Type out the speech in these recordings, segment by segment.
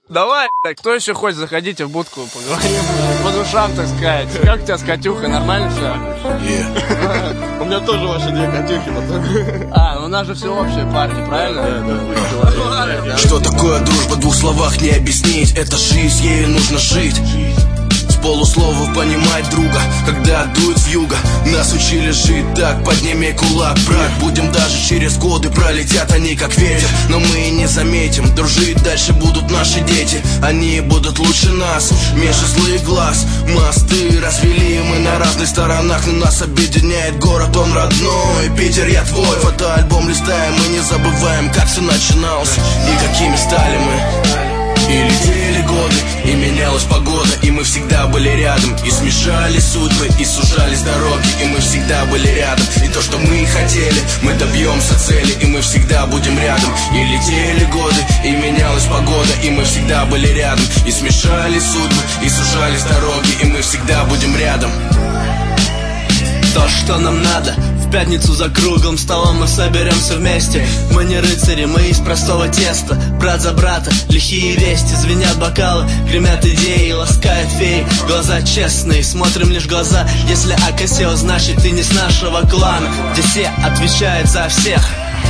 Давай, кто еще хочет, заходите в будку, поговорим по душам, так сказать. Как у тебя с Катюхой, нормально все? У меня тоже ваши две Катюхи. Ну у нас же все общие парни, правильно? Да. Что такое дружба, в двух словах не объяснить. Это жизнь, ею нужно жить. С полуслова понимать друга, когда дует вьюга. Нас учили жить так, подними кулак, брат. Будем даже через годы, пролетят они как ветер. Но мы и не заметим, дружить дальше будут наши дети. Они будут лучше нас, меньше злых глаз. Мосты развели мы на разных сторонах, но нас объединяет город, он родной. Питер, я твой, фотоальбом листаем, мы не забываем, как все начиналось и какими стали мы. И летели годы, и менялась погода, и мы всегда были рядом. И смешались судьбы, и сужались дороги, и мы всегда были рядом. И то, что мы хотели, мы добьемся цели, и мы всегда будем рядом. И летели годы, и менялась погода, и мы всегда были рядом. И смешались судьбы, и сужались дороги, и мы всегда будем рядом. То, что нам надо, в пятницу за круглым столом мы соберемся вместе. Мы не рыцари, мы из простого теста. Брат за брата, лихие вести. Звенят бокалы, гремят идеи, ласкают феи. Глаза честные, смотрим лишь в глаза. Если окосел, значит ты не с нашего клана, где все отвечают за всех.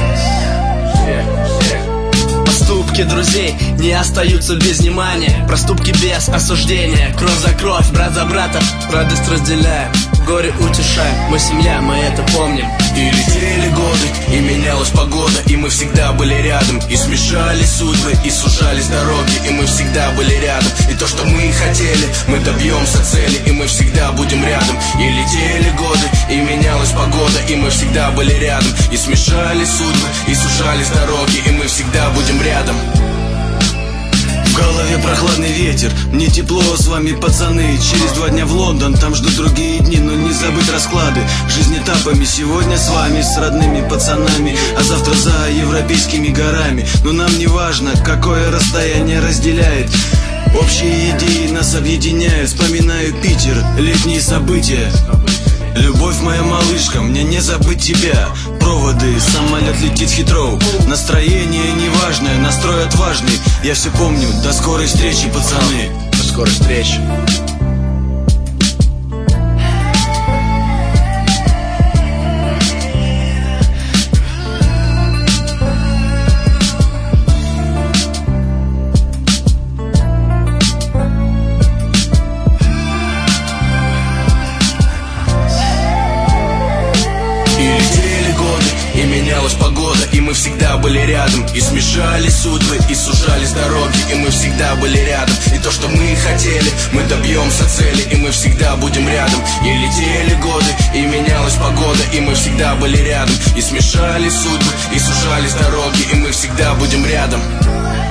Поступки друзей не остаются без внимания. Проступки без осуждения. Кровь за кровь, брат за брата. Радость разделяем, горе утешаем. Мы семья, мы это помним. И летели годы, и менялась погода, и мы всегда были рядом. И смешались судьбы, и сужались дороги, и мы всегда были рядом. И то, что мы хотели, мы добьемся цели, и мы всегда будем рядом. И летели годы, и менялась погода, и мы всегда были рядом. И смешались судьбы, и сужались дороги, и мы всегда будем рядом. В голове прохладный ветер, мне тепло с вами, пацаны. Через 2 дня в Лондон, там ждут другие дни. Но не забыть расклады, жизнь этапами. Сегодня с вами, с родными пацанами, а завтра за европейскими горами. Но нам не важно, какое расстояние разделяет. Общие идеи нас объединяют. Вспоминаю Питер, летние события. Любовь моя малышка, мне не забыть тебя. Проводы, самолет летит в Хитроу. Настроение неважное, настрой отважный. Я все помню, до скорой встречи, пацаны. До скорой встречи. Погода, и мы всегда были рядом. И смешались судьбы, и сужались дороги, и мы всегда были рядом. И то, что мы хотели, мы добьемся цели, и мы всегда будем рядом. И летели годы, и менялась погода, и мы всегда были рядом. И смешались судьбы, и сужались дороги, и мы всегда будем рядом.